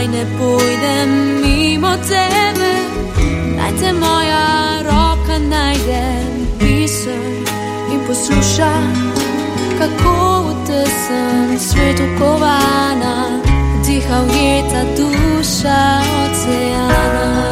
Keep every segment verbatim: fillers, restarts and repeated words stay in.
Naj ne pojdem mimo tebe, naj te moja roka najde biser in posluša, kako v tesnem svetu kovana diha ujeta duša oceana.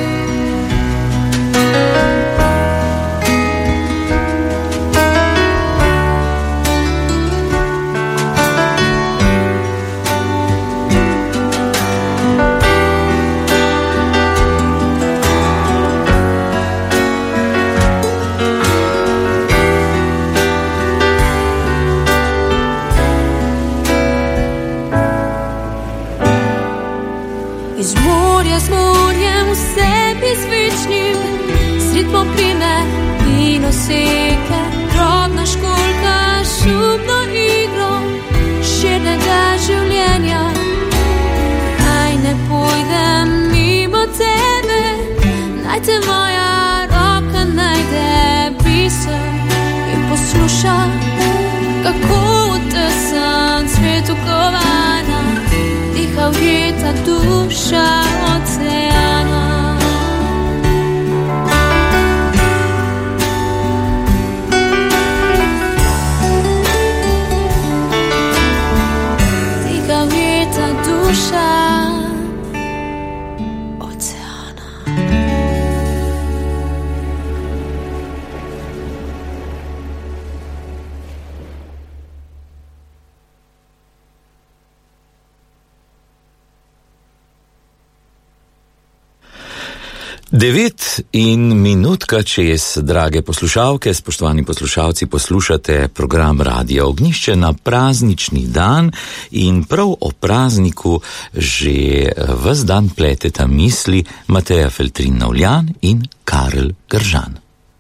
Seke, drobna školjka, šubno igro širnega življenja. Naj ne pojdem mimo tebe, naj te moja roka najde biser in posluša, kako v tesnem svetu kovana diha ujeta duša oceana. Duša oceana. Devet in minutka čez, drage poslušalke, spoštovani poslušalci, poslušate program Radia Ognjišče na praznični dan in prav o prazniku že ves dan pleteta misli Mateja Feltrin-Navljan in Karel Gržan.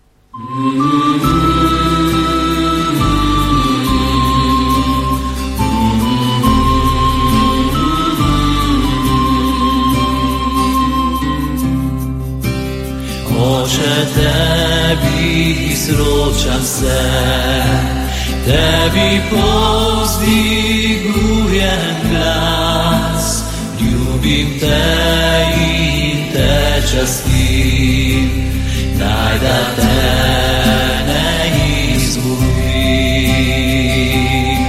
Oče, tebi izročam se, tebi povzdigujem glas, ljubim te in te častim, daj da te ne izgubim.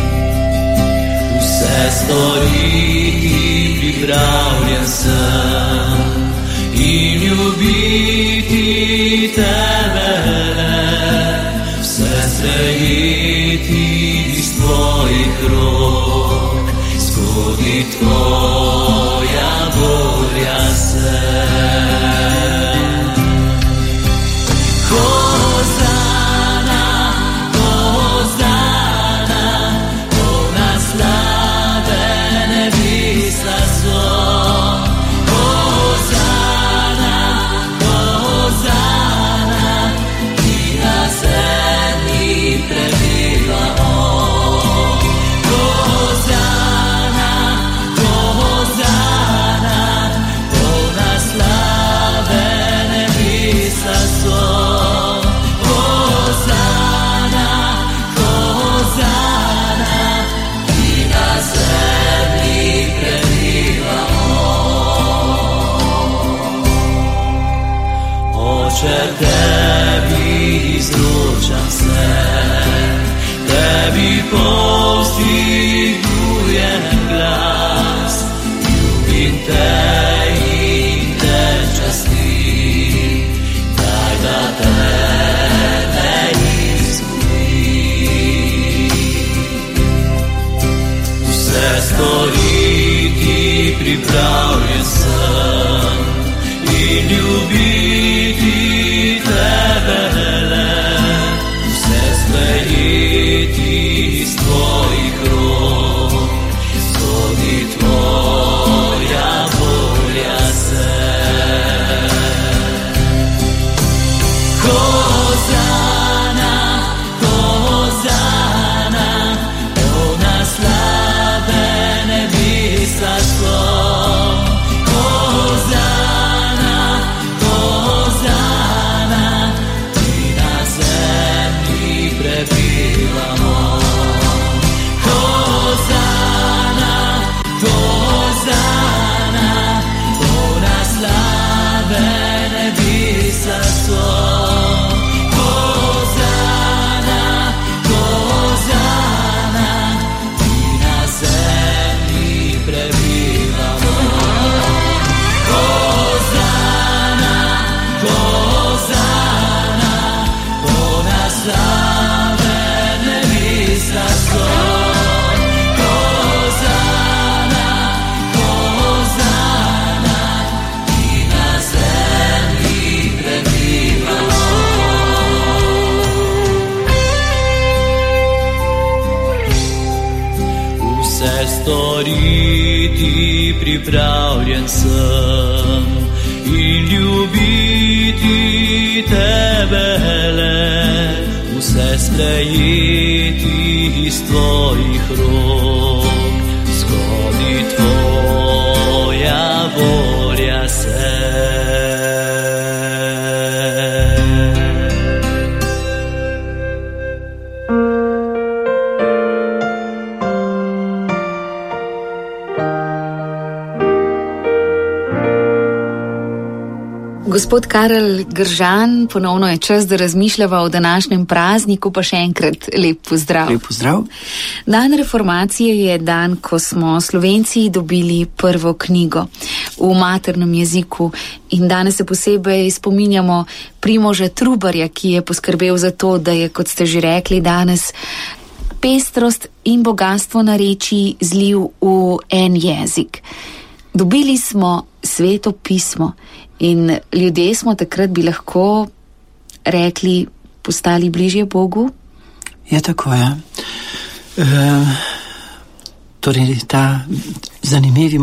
Vse storiti pripravljen sem in ljubiti tebe, vse sprejeti iz tvojih rok, skozi tvoja volja se. Hozana, Hozana, polna slave nebesa so. Tebi izročam se, tebi povzdigujem glas, ljubim te in te častim, daj da te ne izgubim. Vse storiti pripravljen sem in ljubiti tebe, vse sprejeti iz tvojih rok, skozi tvoja volja se. Hozana, Hozana, polna slave nebesa so. Hozana, Hozana, sprejeti pripravljen sem in ljubiti tebe le, vse sprejeti iz tvojih rok, zgodi tvoja volja se. Gospod Karel Gržan, ponovno je čas, da razmišljava o današnjem prazniku, pa še enkrat lep pozdrav. Lep pozdrav. Dan reformacije je dan, ko smo Slovenci dobili prvo knjigo v maternem jeziku in danes se posebej spominjamo Primoža Trubarja, ki je poskrbel za to, da je, kot ste že rekli danes, pestrost in bogatstvo narečij zlil v en jezik. Dobili smo Sveto pismo in ljudje smo takrat bi lahko rekli, postali bližje Bogu? Je tako, ja. E, torej, ta zanimivi